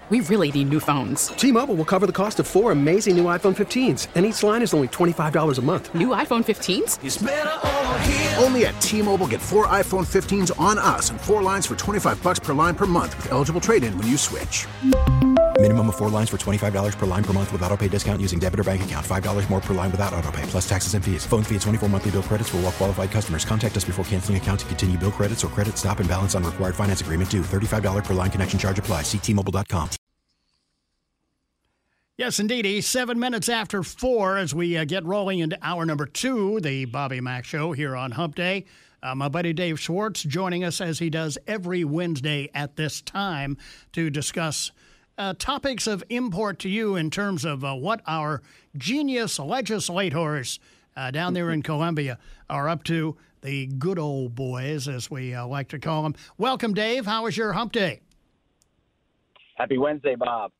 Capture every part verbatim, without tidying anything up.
We really need new phones. T-Mobile will cover the cost of four amazing new iPhone fifteens, and each line is only twenty-five dollars a month. New iPhone fifteens? It's better over here. Only at T-Mobile, get four iPhone fifteens on us and four lines for twenty-five dollars per line per month with eligible trade-in when you switch. Minimum of four lines for twenty-five dollars per line per month with autopay discount using debit or bank account. five dollars more per line without autopay, plus taxes and fees. Phone fee at twenty-four monthly bill credits for well-qualified customers. Contact us before canceling account to continue bill credits or credit stop and balance on required finance agreement due. thirty-five dollars per line connection charge applies. See T Mobile dot com. Yes, indeed. Seven minutes after four as we uh, get rolling into hour number two, the Bobby Mack Show here on Hump Day. Uh, my buddy Dave Schwartz joining us as he does every Wednesday at this time to discuss uh, topics of import to you in terms of uh, what our genius legislators uh, down there in Columbia are up to, the good old boys, as we uh, like to call them. Welcome, Dave. How was your Hump Day? Happy Wednesday, Bob.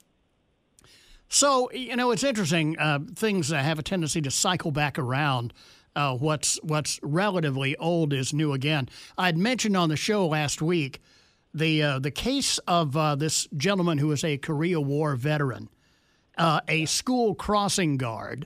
So, you know, it's interesting. Uh, things uh, have a tendency to cycle back around. Uh, what's what's relatively old is new again. I'd mentioned on the show last week the uh, the case of uh, this gentleman who is a Korea War veteran, uh, a school crossing guard,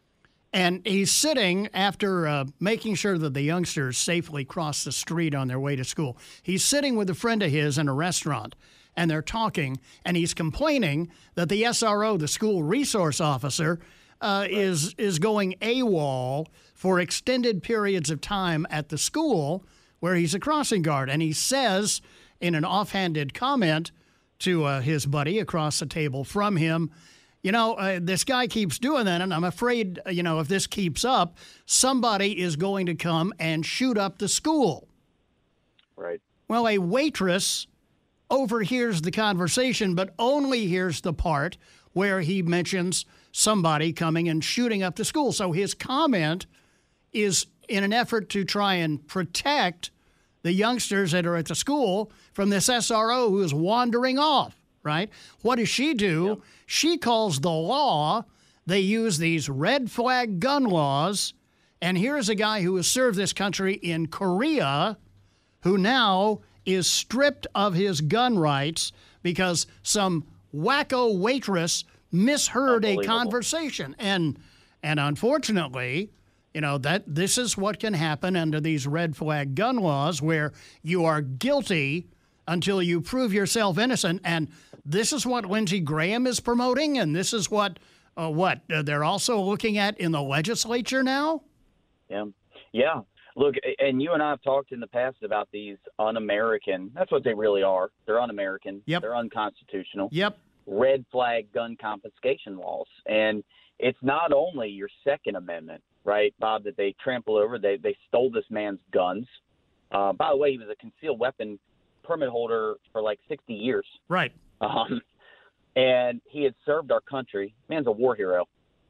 and he's sitting after uh, making sure that the youngsters safely cross the street on their way to school. He's sitting with a friend of his in a restaurant, and they're talking, and he's complaining that the S R O, the school resource officer, uh, is is going AWOL for extended periods of time at the school where he's a crossing guard. And he says in an offhanded comment to uh, his buddy across the table from him, you know, uh, this guy keeps doing that, and I'm afraid, you know, if this keeps up, somebody is going to come and shoot up the school. Right. Well, a waitress overhears the conversation, but only hears the part where he mentions somebody coming and shooting up the school. So his comment is in an effort to try and protect the youngsters that are at the school from this S R O who is wandering off, right? What does she do? Yep. She calls the law. They use these red flag gun laws. And here's a guy who has served this country in Korea who now is stripped of his gun rights because some wacko waitress misheard a conversation. And and unfortunately, you know, that this is what can happen under these red flag gun laws where you are guilty until you prove yourself innocent. And this is what Lindsey Graham is promoting, and this is what uh, what uh, they're also looking at in the legislature now? Yeah. Yeah. Look, and you and I have talked in the past about these un-American, that's what they really are. They're un-American. Yep. They're unconstitutional. Yep. Red flag gun confiscation laws. And it's not only your Second Amendment, right, Bob, that they trample over. They they stole this man's guns. Uh, by the way, he was a concealed weapon permit holder for like sixty years. Right. Um, and he had served our country. Man's a war hero.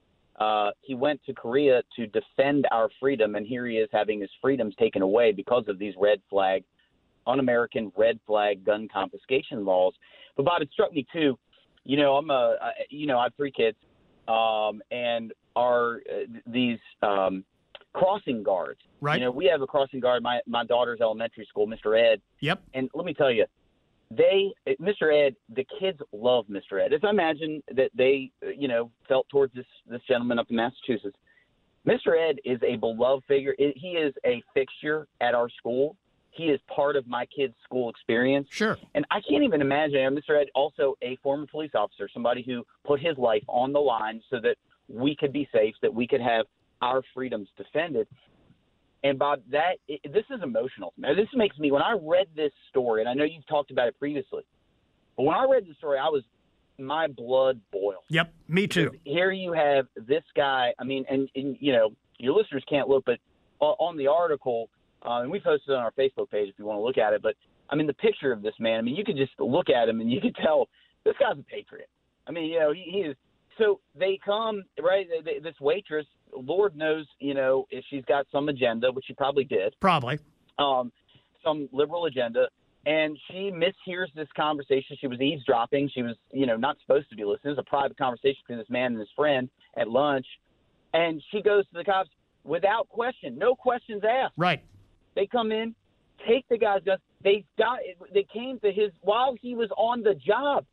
Uh, he went to Korea to defend our freedom, and here he is having his freedoms taken away because of these red flag, un-American red flag gun confiscation laws. But, Bob, it struck me, too, you know, I'm a, I, you know, I have three kids, um, and our uh, these um, crossing guards. Right. You know, we have a crossing guard, my, my daughter's elementary school, Mister Ed. Yep. And let me tell you, They, Mister Ed, the kids love Mister Ed. As I imagine that they, you know, felt towards this, this gentleman up in Massachusetts. Mister Ed is a beloved figure. He is a fixture at our school. He is part of my kids' school experience. Sure. And I can't even imagine, Mister Ed, also a former police officer, somebody who put his life on the line so that we could be safe, that we could have our freedoms defended. And, Bob, that it, this is emotional. Now, this makes me, when I read this story, and I know you've talked about it previously, but when I read the story, I was, my blood boiled. Yep, me too. Because here you have this guy, I mean, and, and, you know, your listeners can't look, but on the article, uh, and we posted it on our Facebook page if you want to look at it, but, I mean, the picture of this man, I mean, you could just look at him and you could tell this guy's a patriot. I mean, you know, he, he is. So they come, right, they, they, this waitress, Lord knows, you know, if she's got some agenda, which she probably did. Probably. Um, some liberal agenda. And she mishears this conversation. She was eavesdropping. She was, you know, not supposed to be listening. It was a private conversation between this man and his friend at lunch. And she goes to the cops without question. No questions asked. Right. They come in, take the guy's gun. They got, they came to his, while he was on the job.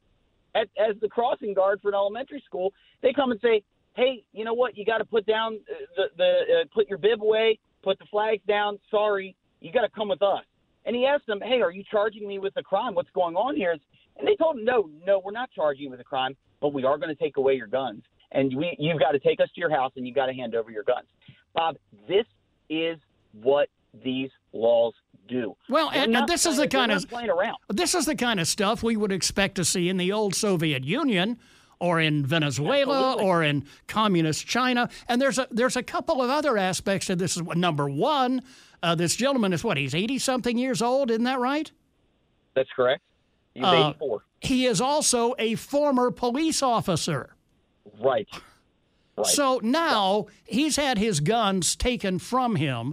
at, as the crossing guard for an elementary school, they come and say, hey, you know what? You got to put down the, the uh, put your bib away, put the flags down. Sorry, you got to come with us. And he asked them, hey, are you charging me with a crime? What's going on here? And they told him, no, no, we're not charging you with a crime, but we are going to take away your guns. And we, you've got to take us to your house and you've got to hand over your guns. Bob, this is what these laws do. Well, and, and this is the kind of playing around. This is the kind of stuff we would expect to see in the old Soviet Union, or in Venezuela, Absolutely. or in communist China. And there's a there's a couple of other aspects to this. Number one, uh, this gentleman is what, he's eighty something years old, isn't that right? That's correct. He's Uh, eighty-four. He is also a former police officer. Right. Right. So now he's had his guns taken from him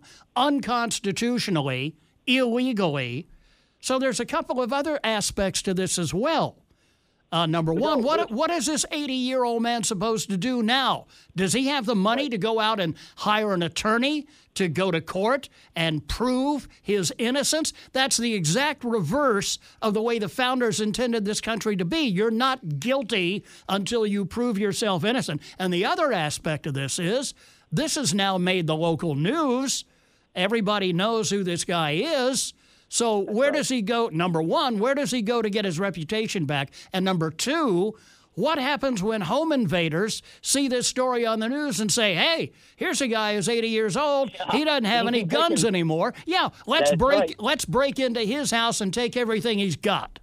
unconstitutionally, illegally. So there's a couple of other aspects to this as well. Uh, number one, what what is this eighty-year-old man supposed to do now? Does he have the money to go out and hire an attorney to go to court and prove his innocence? That's the exact reverse of the way the founders intended this country to be. You're not guilty until you prove yourself innocent. And the other aspect of this is this has now made the local news. Everybody knows who this guy is. So where does he go? Number one, where does he go to get his reputation back? And number two, what happens when home invaders see this story on the news and say, hey, here's a guy who's eighty years old. He doesn't have any guns anymore. Yeah, let's That's break right. let's break into his house and take everything he's got.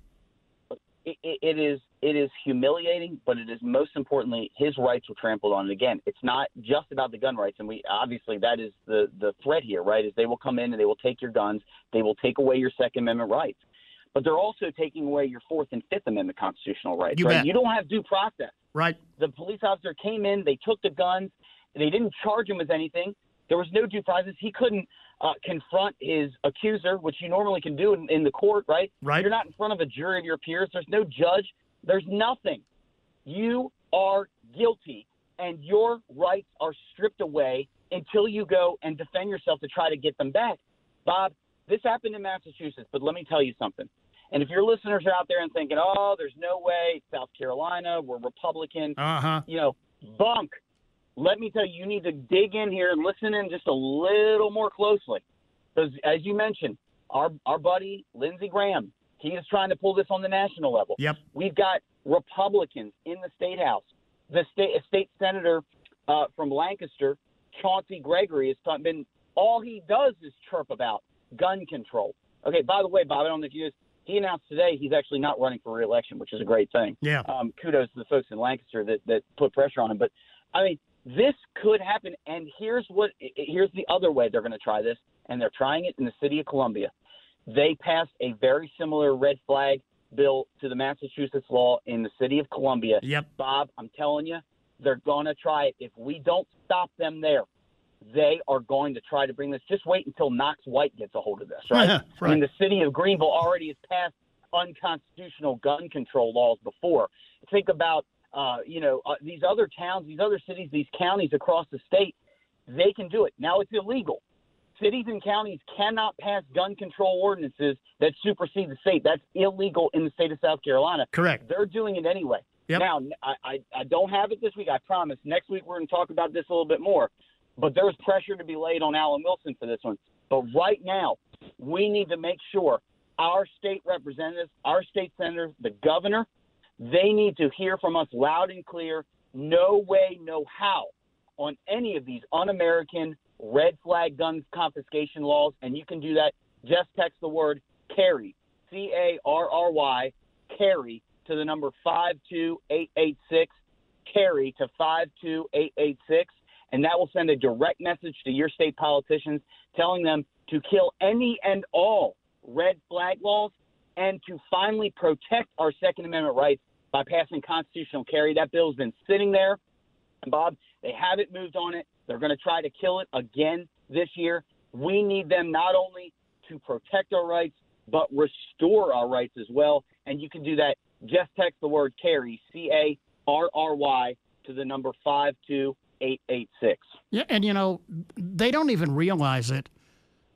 It, it, it is it is humiliating, but it is most importantly his rights were trampled on. And again, it's not just about the gun rights, and we obviously that is the the threat here, right? Is they will come in and they will take your guns, they will take away your Second Amendment rights, but they're also taking away your Fourth and Fifth Amendment constitutional rights. You right? bet. You don't have due process. Right. The police officer came in, they took the guns, they didn't charge him with anything. There was no due process. He couldn't uh, confront his accuser, which you normally can do in, in the court, right? Right. You're not in front of a jury of your peers. There's no judge. There's nothing. You are guilty, and your rights are stripped away until you go and defend yourself to try to get them back. Bob, this happened in Massachusetts, but let me tell you something. And if your listeners are out there and thinking, oh, there's no way, it's South Carolina, we're Republican, Uh-huh. you know, bunk. Let me tell you, you need to dig in here and listen in just a little more closely. Because as you mentioned, our our buddy Lindsey Graham, he is trying to pull this on the national level. Yep. We've got Republicans in the state house. The state a state senator uh, from Lancaster, Chauncey Gregory, has been all he does is chirp about gun control. Okay. By the way, Bob, I don't know if you guys, he announced today he's actually not running for re-election, which is a great thing. Yeah. Um, kudos to the folks in Lancaster that that put pressure on him. But I mean, this could happen. And here's what here's the other way they're going to try this, and they're trying it in the city of Columbia. They passed a very similar red flag bill to the Massachusetts law in the city of Columbia. Yep. Bob, I'm telling you, they're going to try it. If we don't stop them there, they are going to try to bring this. Just wait until Knox White gets a hold of this, right? Right. I mean, the city of Greenville already has passed unconstitutional gun control laws before. Think about, uh, you know, uh, these other towns, these other cities, these counties across the state. They can do it. Now it's illegal. Cities and counties cannot pass gun control ordinances that supersede the state. That's illegal in the state of South Carolina. Correct. They're doing it anyway. Yep. Now, I, I, I don't have it this week, I promise. Next week we're going to talk about this a little bit more. But there's pressure to be laid on Alan Wilson for this one. But right now, we need to make sure our state representatives, our state senators, the governor, they need to hear from us loud and clear, no way, no how, on any of these un-American red flag gun confiscation laws. And you can do that. Just text the word carry, C A R R Y, carry, to the number five two eight eight six, carry to five two eight eight six. And that will send a direct message to your state politicians telling them to kill any and all red flag laws and to finally protect our Second Amendment rights by passing constitutional carry. That bill's been sitting there. And, Bob, they haven't moved on it. They're going to try to kill it again this year. We need them not only to protect our rights, but restore our rights as well. And you can do that. Just text the word carry, C A R R Y, to the number five two eight eight six. Yeah, and, you know, they don't even realize it,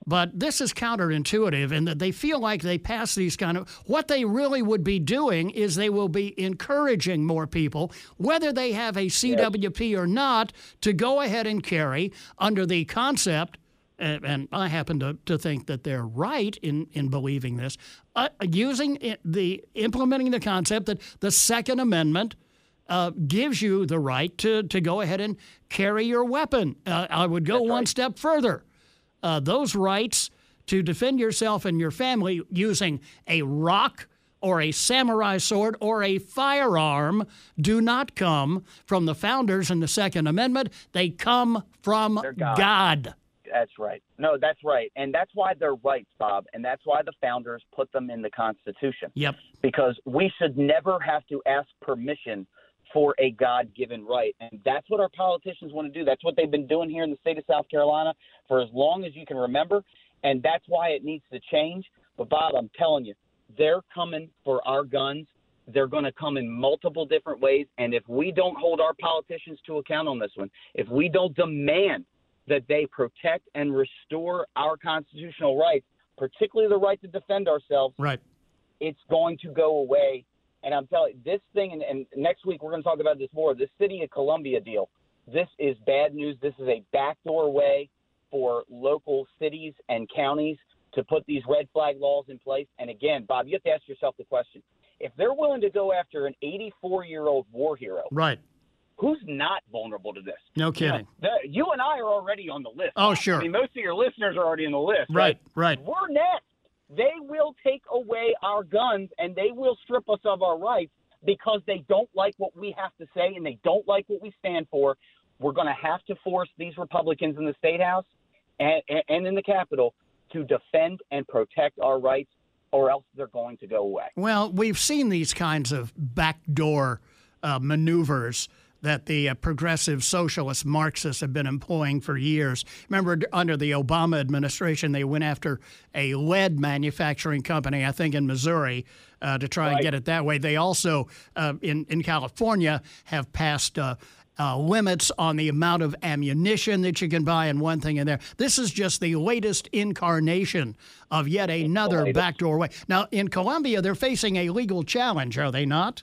But this is counterintuitive in that they feel like they pass these kind of, what they really would be doing is they will be encouraging more people, whether they have a C W P yes. or not, to go ahead and carry under the concept, and, and I happen to, to think that they're right in, in believing this, uh, using the, implementing the concept that the Second Amendment Uh, gives you the right to, to go ahead and carry your weapon. Uh, I would go That's one right. step further. Uh, those rights to defend yourself and your family using a rock or a samurai sword or a firearm do not come from the founders in the Second Amendment. They come from God. God. That's right. No, that's right. And that's why they're rights, Bob. And that's why the founders put them in the Constitution. Yep. Because we should never have to ask permission for a God-given right. And that's what our politicians want to do. That's what they've been doing here in the state of South Carolina for as long as you can remember. And that's why it needs to change. But, Bob, I'm telling you, they're coming for our guns. They're going to come in multiple different ways. And if we don't hold our politicians to account on this one, if we don't demand that they protect and restore our constitutional rights, particularly the right to defend ourselves, right, it's going to go away. And I'm telling you, this thing, and, and next week we're going to talk about this more, the City of Columbia deal, this is bad news. This is a backdoor way for local cities and counties to put these red flag laws in place. And again, Bob, you have to ask yourself the question, if they're willing to go after an eighty-four-year-old war hero, right, who's not vulnerable to this? No kidding. You know, the, you and I are already on the list. Oh, sure. I mean, most of your listeners are already on the list. Right, right. right. We're next. They will take away our guns and they will strip us of our rights because they don't like what we have to say and they don't like what we stand for. We're going to have to force these Republicans in the State House and, and, and in the Capitol to defend and protect our rights, or else they're going to go away. Well, we've seen these kinds of backdoor uh, maneuvers that the uh, progressive socialist Marxists have been employing for years. Remember, under the Obama administration, they went after a lead manufacturing company, I think in Missouri, uh, to try right. and get it that way. They also, uh, in, in California, have passed uh, uh, limits on the amount of ammunition that you can buy and one thing in there. This is just the latest incarnation of yet another backdoor way. Now, in Colombia, they're facing a legal challenge, are they not?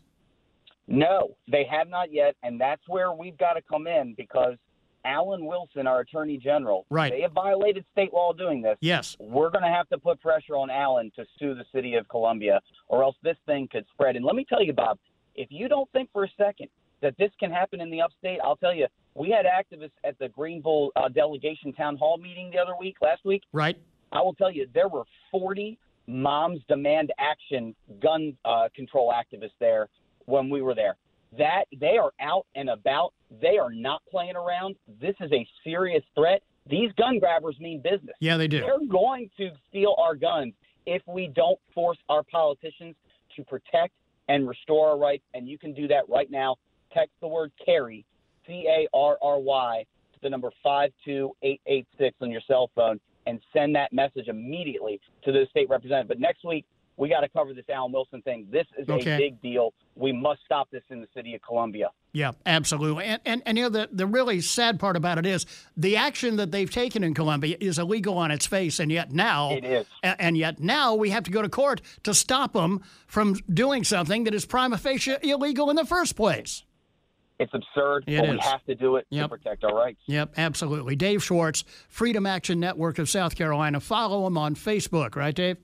No, they have not yet, and that's where we've got to come in because Alan Wilson, our Attorney General, right. they have violated state law doing this. Yes. We're going to have to put pressure on Alan to sue the city of Columbia, or else this thing could spread. And let me tell you, Bob, if you don't think for a second that this can happen in the upstate, I'll tell you, we had activists at the Greenville uh, delegation town hall meeting the other week, last week. Right. I will tell you, there were forty Moms Demand Action gun uh, control activists there when we were there. That they are out and about. They are not playing around. This is a serious threat. These gun grabbers mean business. Yeah, they do. They're going to steal our guns if we don't force our politicians to protect and restore our rights. And you can do that right now. Text the word carry, C A R R Y, to the number five two eight eight six on your cell phone and send that message immediately to the state representative. But next week, we got to cover this Alan Wilson thing. This is okay. a big deal. We must stop this in the city of Columbia. Yeah, absolutely. And, and, and you know, the, the really sad part about it is the action that they've taken in Columbia is illegal on its face, and yet now it is. And yet now we have to go to court to stop them from doing something that is prima facie illegal in the first place. It's absurd, it but is. we have to do it yep. to protect our rights. Yep, absolutely. Dave Schwartz, Freedom Action Network of South Carolina. Follow him on Facebook, right, Dave?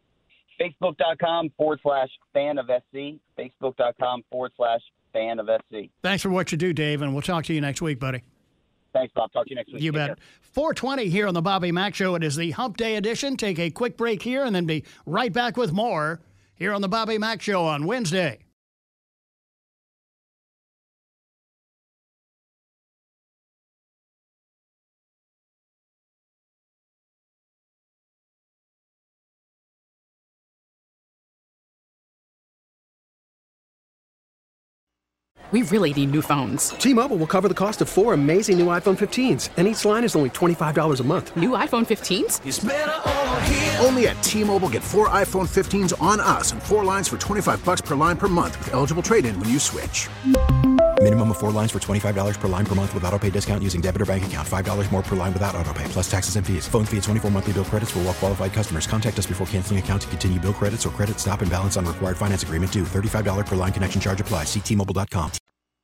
Facebook.com forward slash fan of SC. Facebook.com forward slash fan of SC. Thanks for what you do, Dave, and we'll talk to you next week, buddy. Thanks, Bob. Talk to you next week. You Take bet. care. four twenty here on the Bobby Mack Show. It is the Hump Day edition. Take a quick break here and then be right back with more here on the Bobby Mack Show on Wednesday. We really need new phones. T-Mobile will cover the cost of four amazing new iPhone fifteens, and each line is only twenty-five dollars a month. New iPhone fifteens? It's better over here. Only at T-Mobile, get four iPhone fifteens on us and four lines for twenty-five bucks per line per month with eligible trade-in when you switch. Minimum of four lines for twenty-five dollars per line per month with autopay discount using debit or bank account. five dollars more per line without autopay, plus taxes and fees. Phone fee at twenty-four monthly bill credits for well qualified customers. Contact us before canceling account to continue bill credits or credit stop and balance on required finance agreement due. thirty-five dollars per line connection charge applies. See T Mobile dot com.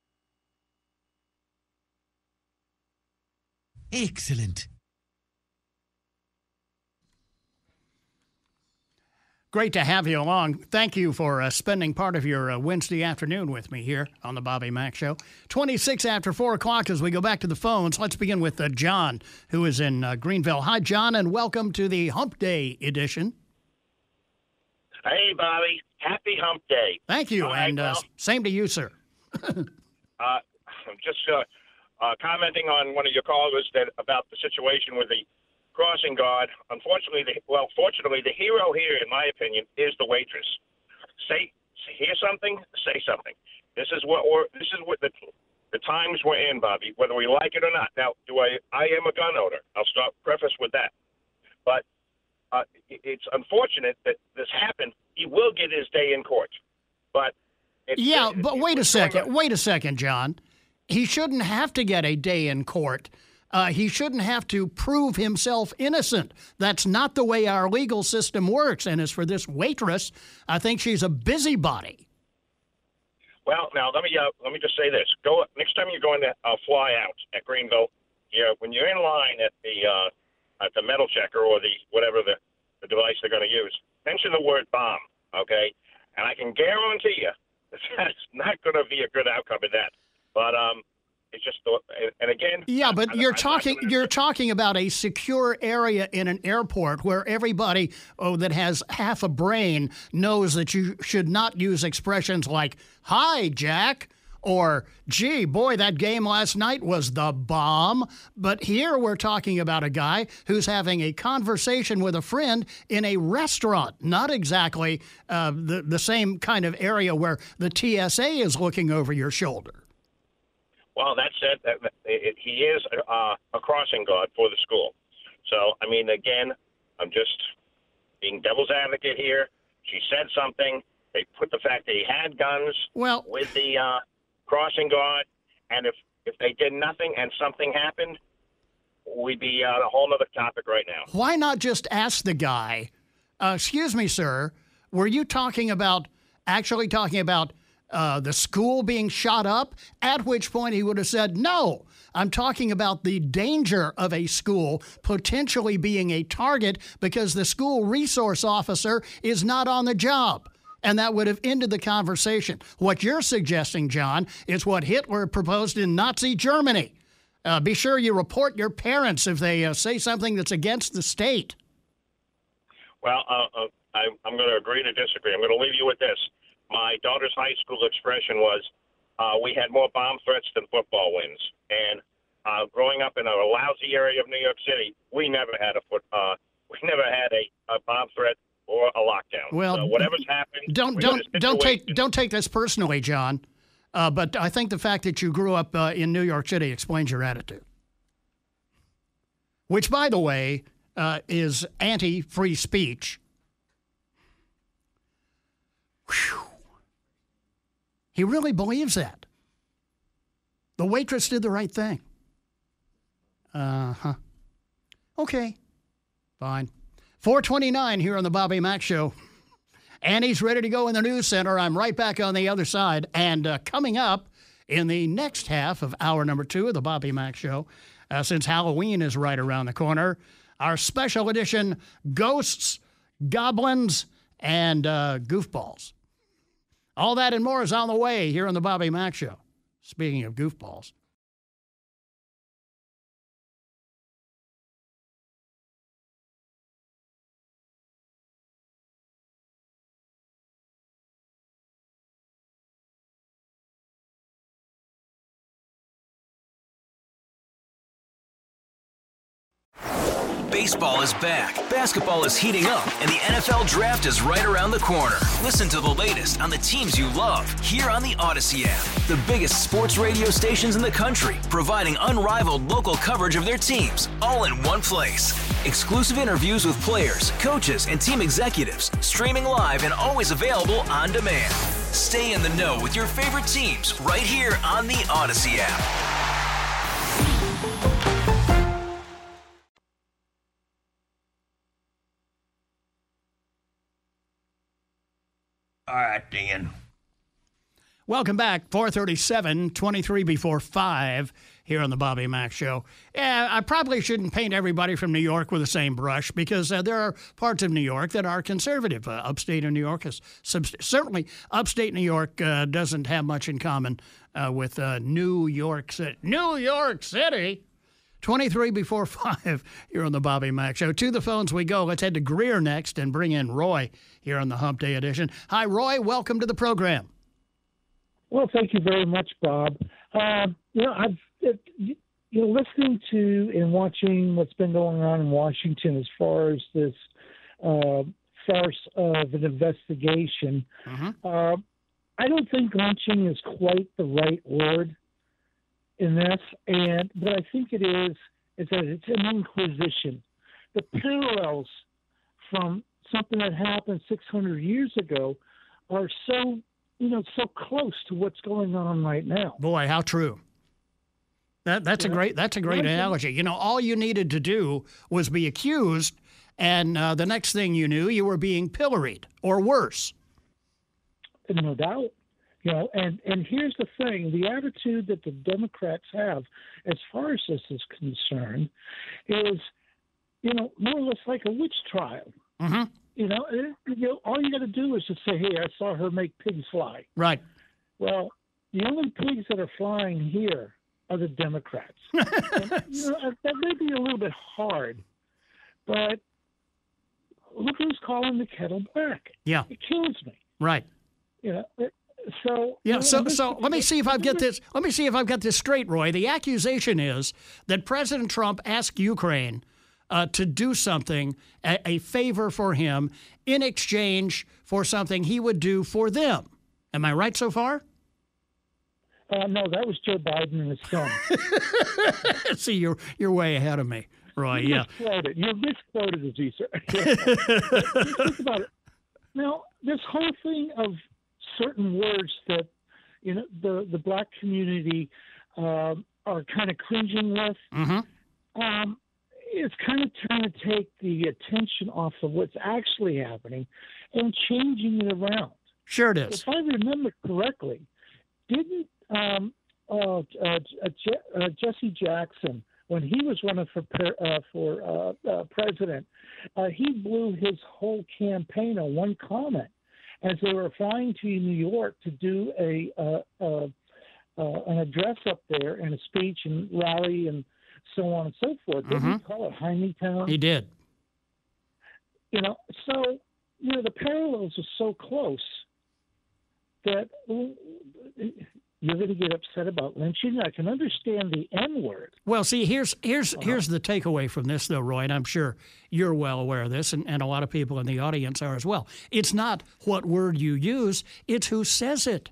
Excellent. Great to have you along. Thank you for uh, spending part of your uh, Wednesday afternoon with me here on the Bobby Mack Show. twenty-six after four o'clock as we go back to the phones. Let's begin with uh, John, who is in uh, Greenville. Hi, John, and welcome to the Hump Day edition. Hey, Bobby. Happy Hump Day. Thank you, All and right, well, uh, same to you, sir. uh, I'm just uh, uh, commenting on one of your callers that about the situation with the crossing guard. Unfortunately, the, well, fortunately, the hero here, in my opinion, is the waitress. Say, hear something, say something. This is what we're, this is what the the times we're in, Bobby. Whether we like it or not. Now, do I? I am a gun owner. I'll start preface with that. But uh, it's unfortunate that this happened. He will get his day in court, but it's, yeah, it's, but it's, wait a it's second. Wait a second, John. He shouldn't have to get a day in court. Uh, he shouldn't have to prove himself innocent. That's not the way our legal system works. And as for this waitress, I think she's a busybody. Well, now let me uh, let me just say this: go next time you're going to uh, fly out at Greenville. You know, when you're in line at the uh, at the metal checker or the whatever the, the device they're going to use, mention the word bomb, okay? And I can guarantee you that's not going to be a good outcome of that. But um. It's just, and again. Yeah, but I, you're I, talking you're talking about a secure area in an airport where everybody oh, that has half a brain knows that you should not use expressions like "Hi, Jack" or "Gee, boy, that game last night was the bomb." But here we're talking about a guy who's having a conversation with a friend in a restaurant, not exactly uh, the the same kind of area where the T S A is looking over your shoulder. Well, that said, it, it, he is uh, a crossing guard for the school. So, I mean, again, I'm just being devil's advocate here. She said something. They put the fact that he had guns well, with the uh, crossing guard. And if, if they did nothing and something happened, we'd be on a whole other topic right now. Why not just ask the guy, uh, excuse me, sir, were you talking about, actually talking about Uh, the school being shot up, at which point he would have said, no, I'm talking about the danger of a school potentially being a target because the school resource officer is not on the job. And that would have ended the conversation. What you're suggesting, John, is what Hitler proposed in Nazi Germany. Uh, be sure you report your parents if they uh, say something that's against the state. Well, uh, uh, I, I'm going to agree to disagree. I'm going to leave you with this. My daughter's high school expression was, uh, we had more bomb threats than football wins. And uh, growing up in a lousy area of New York City, we never had a foot, uh, we never had a, a bomb threat or a lockdown. Well, so whatever's happened, don't don't don't take don't take this personally, John. Uh, but I think the fact that you grew up uh, in New York City explains your attitude, which, by the way, uh, is anti-free speech. Whew. He really believes that. The waitress did the right thing. Uh-huh. Okay. Fine. four twenty-nine here on the Bobby Mack Show. Annie's ready to go in the news center. I'm right back on the other side. And uh, coming up in the next half of hour number two of the Bobby Mack Show, uh, since Halloween is right around the corner, our special edition Ghosts, Goblins, and uh, Goofballs. All that and more is on the way here on the Bobby Mack Show. Speaking of goofballs. Baseball is back, basketball is heating up, and the N F L Draft is right around the corner. Listen to the latest on the teams you love here on the Odyssey app. The biggest sports radio stations in the country, providing unrivaled local coverage of their teams, all in one place. Exclusive interviews with players, coaches, and team executives, streaming live and always available on demand. Stay in the know with your favorite teams right here on the Odyssey app. All right, Dan. Welcome back. four thirty-seven, twenty-three before five here on the Bobby Mack Show. Yeah, I probably shouldn't paint everybody from New York with the same brush because uh, there are parts of New York that are conservative. Uh, upstate of New York is subst- certainly upstate New York uh, doesn't have much in common uh, with uh, New York City. New York City. twenty-three before five here on the Bobby Mack Show. To the phones we go. Let's head to Greer next and bring in Roy here on the Hump Day edition. Hi, Roy. Welcome to the program. Well, thank you very much, Bob. Uh, you know, I've it, you know listening to and watching what's been going on in Washington as far as this uh, farce of an investigation. Mm-hmm. Uh, I don't think lynching is quite the right word in this, and what I think it is is that it's an inquisition. The parallels from something that happened six hundred years ago are so. You know, so close to what's going on right now. Boy, how true. That that's yeah. a great that's a great analogy. You know, all you needed to do was be accused, and uh, the next thing you knew, you were being pilloried or worse. No doubt. You know, and, and here's the thing: the attitude that the Democrats have, as far as this is concerned, is, you know, more or less like a witch trial. Mm-hmm. You know, you know, all you got to do is just say, "Hey, I saw her make pigs fly." Right. Well, the only pigs that are flying here are the Democrats. And, you know, that may be a little bit hard, but look who's calling the kettle black. Yeah. It kills me. Right. You know. So yeah. You know, so so let me see if I've got this. Let me see if I've got this straight, Roy. The accusation is that President Trump asked Ukraine Uh, to do something, a, a favor for him, in exchange for something he would do for them. Am I right so far? Uh, no, that was Joe Biden and his son. See, you're you're way ahead of me, Roy. You yeah. misquoted. You misquoted, Aziz. Think about it. Now, this whole thing of certain words that you know the the black community uh, are kind of cringing with. Mm-hmm. Um, It's kind of trying to take the attention off of what's actually happening and changing it around. Sure it is. If I remember correctly, didn't um, uh, uh, uh, Jesse Jackson, when he was running for uh, for uh, uh, president, uh, he blew his whole campaign on one comment as they were flying to New York to do a uh, uh, uh, an address up there and a speech and rally and so on and so forth. Didn't Mm-hmm. he call it Hymetown? He did. You know, so, you know, the parallels are so close that you're going to get upset about lynching. I can understand the N word. Well, see, here's here's Uh-huh. here's the takeaway from this, though, Roy, and I'm sure you're well aware of this, and, and a lot of people in the audience are as well. It's not what word you use, it's who says it.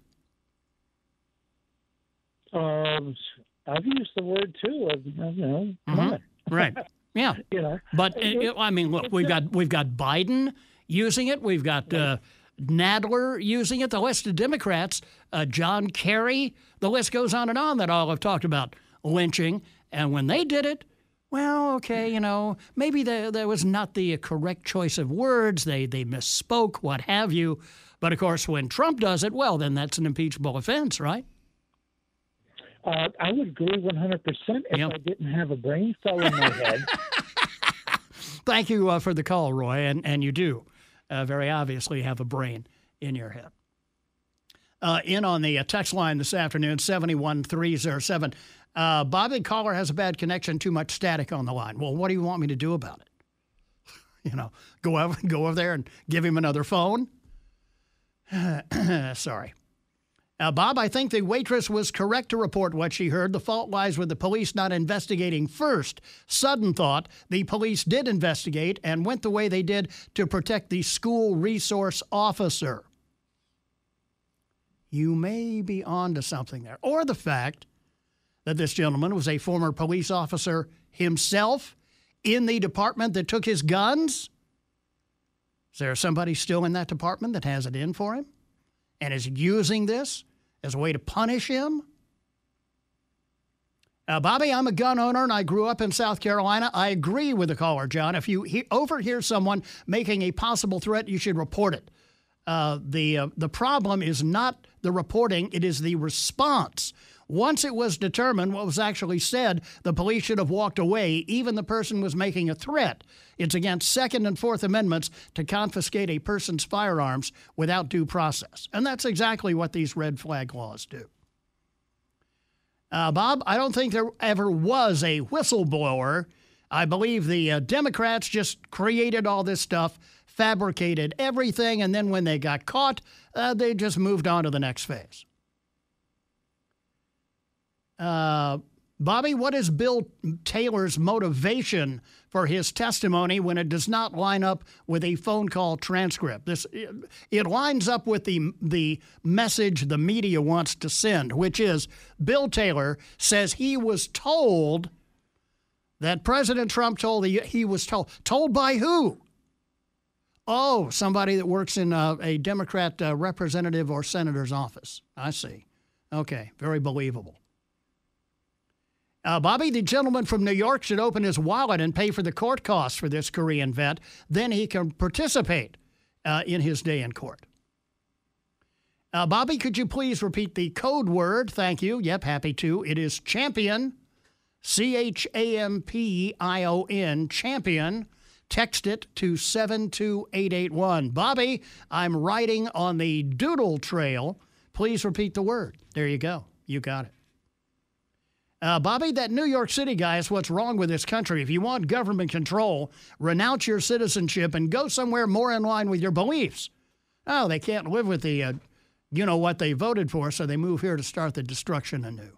Um, I've used the word too. Of, you know, come Mm-hmm. on. Right. Yeah. You know, But it, uh, I mean, look, we've got we've got Biden using it. We've got uh, Nadler using it. The list of Democrats, uh, John Kerry. The list goes on and on that all have talked about lynching. And when they did it, well, okay, you know, maybe the, there was not the correct choice of words. They they misspoke, what have you. But of course, when Trump does it, well, then that's an impeachable offense, right? Uh, I would agree one hundred percent if Yep. I didn't have a brain cell in my head. Thank you uh, for the call, Roy, and, and you do uh, very obviously have a brain in your head. Uh, in on the uh, text line this afternoon, seven one three oh seven. Uh, Bobby caller has a bad connection, too much static on the line. Well, what do you want me to do about it? You know, go over, go over there and give him another phone? Sorry. Uh, Bob, I think the waitress was correct to report what she heard. The fault lies with the police not investigating first. Sudden thought, the police did investigate and went the way they did to protect the school resource officer. You may be on to something there. Or the fact that this gentleman was a former police officer himself in the department that took his guns. Is there somebody still in that department that has it in for him? and is using this as a way to punish him? Uh, Bobby, I'm a gun owner, and I grew up in South Carolina. I agree with the caller, John. If you he- overhear someone making a possible threat, you should report it. Uh, the uh, the problem is not the reporting, it is the response. Once it was determined what was actually said, the police should have walked away, even the person was making a threat. It's against Second and Fourth Amendments to confiscate a person's firearms without due process. And that's exactly what these red flag laws do. Uh, Bob, I don't think there ever was a whistleblower. I believe the uh, Democrats just created all this stuff, fabricated everything, and then when they got caught, uh, they just moved on to the next phase. Uh, Bobby, what is Bill Taylor's motivation for his testimony when it does not line up with a phone call transcript? This it lines up with the the message the media wants to send, which is Bill Taylor says he was told that President Trump told he, he was told. Told by who? Oh, somebody that works in uh, a Democrat uh, representative or senator's office. I see. Okay, very believable. Uh, Bobby, the gentleman from New York should open his wallet and pay for the court costs for this Korean vet. Then he can participate uh, in his day in court. Uh, Bobby, could you please repeat the code word? Thank you. Yep, happy to. It is champion, C H A M P I O N, champion. Text it to seven two eight eight one. Bobby, I'm writing on the doodle trail. Please repeat the word. There you go. You got it. Uh, Bobby, that New York City guy is what's wrong with this country. If you want government control, renounce your citizenship and go somewhere more in line with your beliefs. Oh, they can't live with the, uh, you know what they voted for, so they move here to start the destruction anew.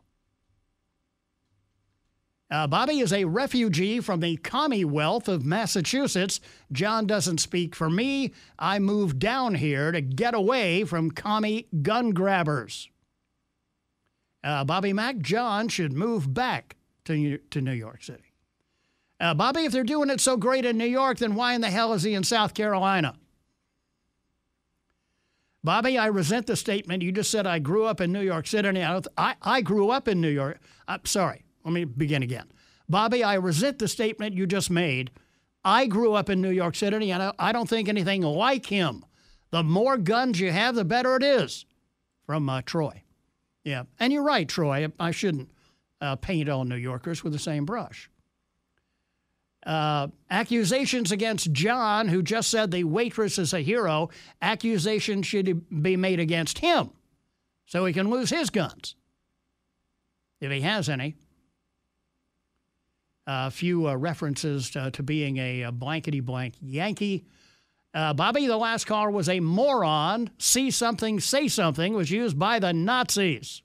Uh, Bobby is a refugee from the Commonwealth of Massachusetts. John doesn't speak for me. I moved down here to get away from commie gun grabbers. Uh, Bobby Mack, John should move back to, to New York City. Uh, Bobby, if they're doing it so great in New York, then why in the hell is he in South Carolina? Bobby, I resent the statement. You just said I grew up in New York City. I, I grew up in New York. I'm sorry. Let me begin again. Bobby, I resent the statement you just made. I grew up in New York City, and I don't think anything like him. The more guns you have, the better it is. From uh, Troy. Yeah, and you're right, Troy. I shouldn't uh, paint all New Yorkers with the same brush. Uh, accusations against John, who just said the waitress is a hero, accusations should be made against him so he can lose his guns, if he has any. A uh, few uh, references to, to being a, a blankety-blank Yankee. Uh, Bobby, the last caller, was a moron. See something, say something was used by the Nazis.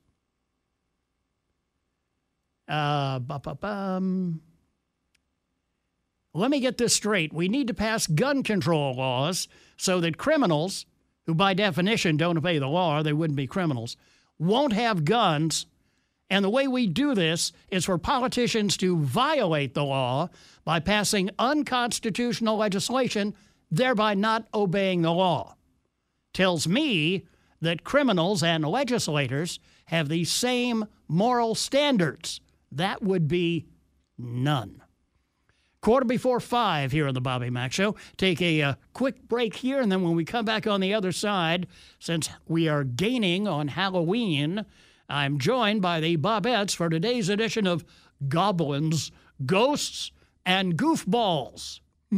Uh, ba-ba-bum. Let me get this straight. We need to pass gun control laws so that criminals, who by definition don't obey the law, they wouldn't be criminals, won't have guns. And the way we do this is for politicians to violate the law by passing unconstitutional legislation, thereby not obeying the law. Tells me that criminals and legislators have the same moral standards. That would be none. Quarter before five here on the Bobby Mack Show. Take a uh, quick break here, and then when we come back on the other side, since we are gaining on Halloween, I'm joined by the Bobettes for today's edition of Goblins, Ghosts, and Goofballs.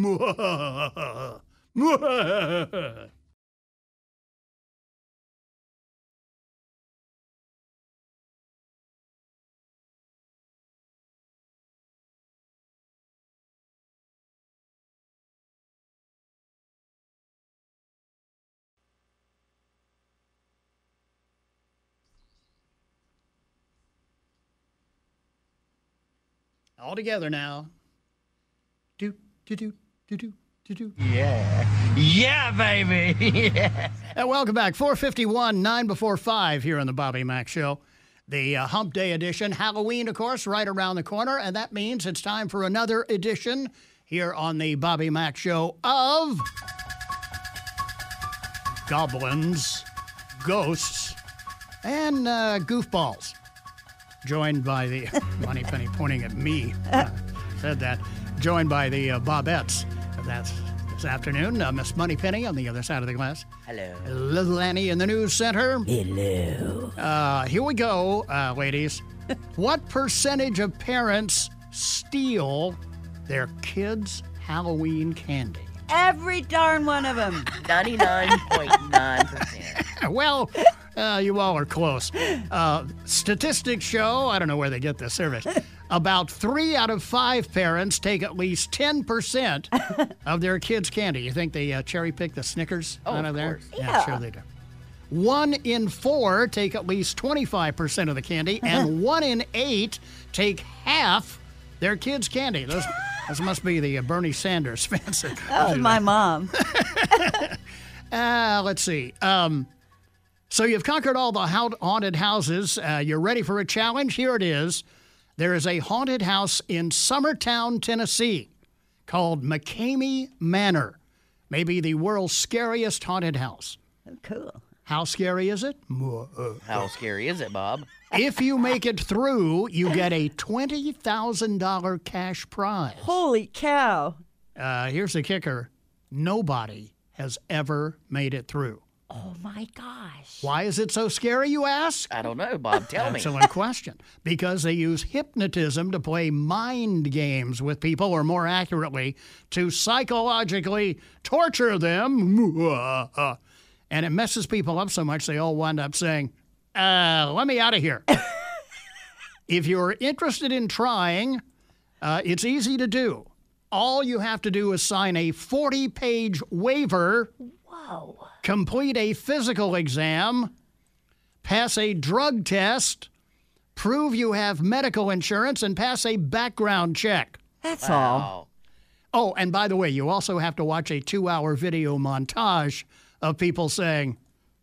All together now. Do, do, do, do, do, do, do. Yeah. Yeah, baby. Yeah. And welcome back. four fifty-one, nine before five here on the Bobby Mack Show. The uh, Hump Day edition. Halloween, of course, right around the corner. And that means it's time for another edition here on the Bobby Mack Show of Goblins, ghosts, and uh, goofballs. Joined by the Moneypenny pointing at me. Uh, said that. Joined by the uh, Bobettes. That's this afternoon. Uh, Miss Moneypenny on the other side of the glass. Hello. Little Annie in the news center. Hello. Uh, here we go, uh, ladies. What percentage of parents steal their kids' Halloween candy? Every darn one of them. ninety-nine point nine percent. Well, uh, you all are close. Uh, statistics show, I don't know where they get this service, about three out of five parents take at least ten percent of their kids' candy. You think they uh, cherry pick the Snickers oh, out of, of there? Course. Yeah, yeah, sure they do. One in four take at least twenty-five percent of the candy, and one in eight take half their kids' candy. Those, those must be the uh, Bernie Sanders fans. That was my mom. uh, let's see. Um, so you've conquered all the haunted houses. Uh, you're ready for a challenge? Here it is. There is a haunted house in Summertown, Tennessee, called McCamey Manor. Maybe the world's scariest haunted house. Oh, cool. How scary is it? How scary is it, Bob? If you make it through, you get a twenty thousand dollars cash prize. Holy cow. Uh, here's the kicker. Nobody has ever made it through. Oh, my gosh. Why is it so scary, you ask? I don't know, Bob. Tell me. Excellent question. Because they use hypnotism to play mind games with people, or more accurately, to psychologically torture them. And it messes people up so much they all wind up saying, uh, let me out of here. If you're interested in trying, uh, it's easy to do. All you have to do is sign a forty-page waiver. Whoa. Complete a physical exam, pass a drug test, prove you have medical insurance, and pass a background check. That's wow. all. Oh, and by the way, you also have to watch a two-hour video montage of people saying,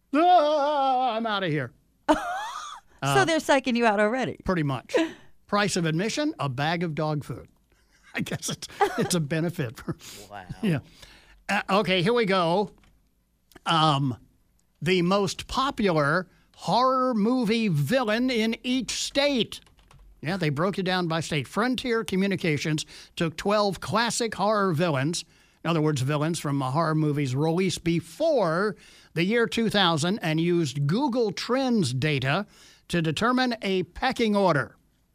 ah, I'm out of here. so uh, they're psyching you out already. Pretty much. Price of admission, a bag of dog food. I guess it's, it's a benefit. For, wow. Yeah. Uh, okay, here we go. Um, the most popular horror movie villain in each state. Yeah, they broke it down by state. Frontier Communications took twelve classic horror villains, in other words, villains from horror movies released before the year two thousand, and used Google Trends data to determine a pecking order.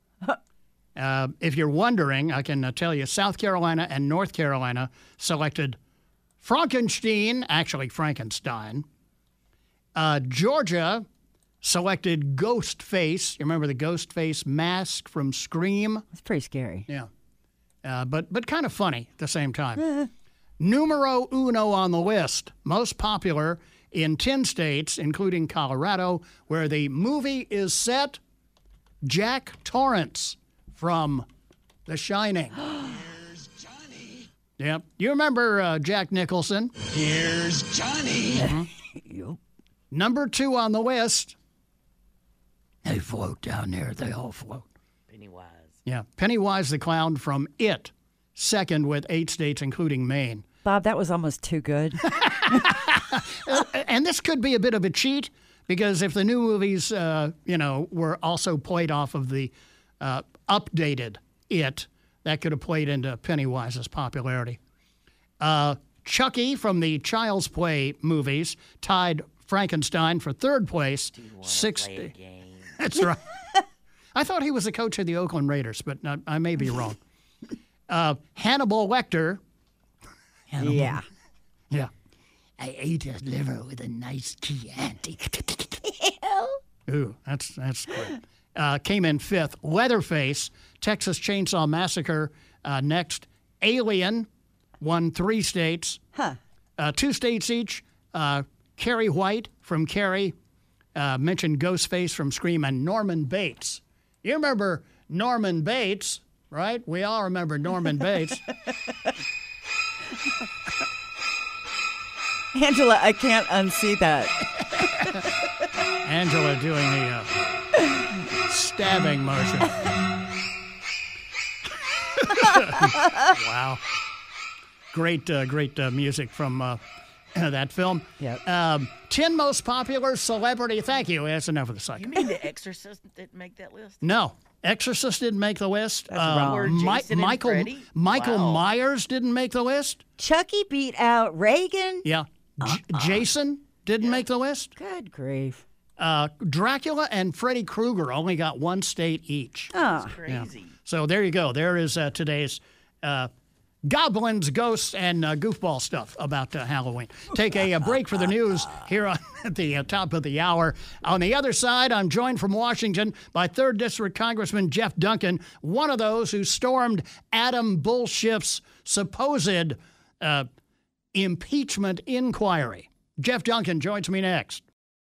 Uh, if you're wondering, I can uh, tell you South Carolina and North Carolina selected Frankenstein, actually Frankenstein. Uh, Georgia selected Ghostface. You remember the Ghostface mask from Scream? It's pretty scary. Yeah. Uh, but but kind of funny at the same time. Numero uno on the list, most popular in ten states, including Colorado, where the movie is set, Jack Torrance from The Shining. Here's Johnny. Yep. You remember uh, Jack Nicholson? Here's Johnny. Mm-hmm. Yep. Number two on the list. They float down there. They all float. Pennywise. Yeah. Pennywise the Clown from It. Second with eight states, including Maine. Bob, that was almost too good. And this could be a bit of a cheat, because if the new movies, uh, you know, were also played off of the uh, updated It, that could have played into Pennywise's popularity. Uh, Chucky from the Child's Play movies tied Frankenstein for third place. sixty. That's right. I thought he was the coach of the Oakland Raiders, but I, I may be wrong. Uh, Hannibal Lecter. Hannibal. Yeah. Yeah. I ate his liver with a nice Chianti. Ooh, that's that's great. Uh, came in fifth. Leatherface, Texas Chainsaw Massacre. Uh, next, Alien, won three states. Huh. Uh, two states each. Uh, Carrie White from Carrie, uh, mentioned Ghostface from Scream, and Norman Bates. You remember Norman Bates, right? We all remember Norman Bates. Angela, I can't unsee that. Angela doing the uh, stabbing motion. Wow. Great, uh, great uh, music from uh, that film. Yeah. Um, ten most popular celebrity. Thank you. That's enough of the cycle. You mean The Exorcist didn't make that list? No. Exorcist didn't make the list. That's wrong. Mi- Jason and Michael Freddy? Michael Wow. Myers didn't make the list. Chucky beat out Reagan. Yeah. J- Jason didn't make the list. Good grief. Uh, Dracula and Freddy Krueger only got one state each. Oh. Crazy. So there you go. There is uh, today's uh, goblins, ghosts, and uh, goofball stuff about uh, Halloween. Take a, a break for the news here on at the uh, top of the hour. On the other side, I'm joined from Washington by third District Congressman Jeff Duncan, one of those who stormed Adam Bullshift's supposed uh, impeachment inquiry. Jeff Duncan joins me next.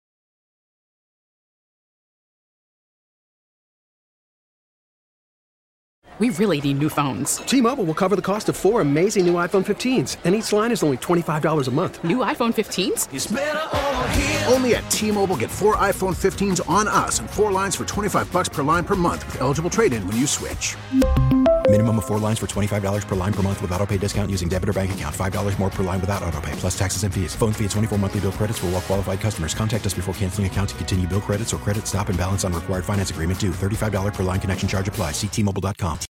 We really need new phones. T-Mobile will cover the cost of four amazing new iPhone fifteens, and each line is only twenty-five dollars a month. New iPhone fifteens? It's better over here. Only at T-Mobile, get four iPhone fifteens on us and four lines for twenty-five bucks per line per month with eligible trade-in when you switch. Minimum of four lines for twenty-five dollars per line per month with autopay discount using debit or bank account. five dollars more per line without autopay, plus taxes and fees. Phone fee at twenty-four monthly bill credits for well-qualified customers. Contact us before canceling account to continue bill credits or credit stop and balance on required finance agreement due. thirty-five dollars per line connection charge applies. See T Mobile dot com.